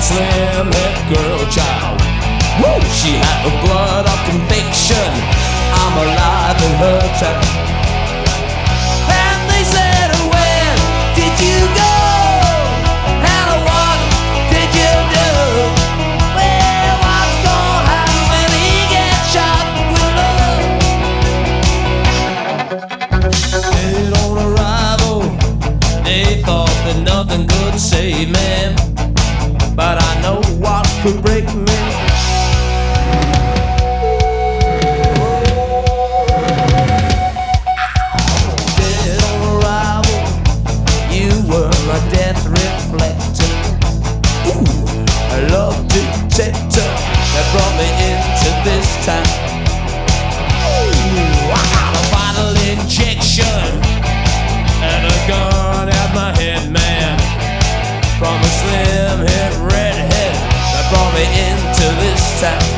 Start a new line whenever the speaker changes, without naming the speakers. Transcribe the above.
slim-haired girl child. Woo! She had the blood of conviction. I'm alive in her town. And they said, where did you go? And what did you do? Well, what's gonna happen when he gets shot with love? Dead on arrival, they thought that nothing could save me, but I know what could break me. Dead on arrival, you were my death reflector. Ooh, a love detector that brought me into this town. Ooh, I got a bottle injection and a gun at my head, man. From a slim-haired redhead that brought me into this town.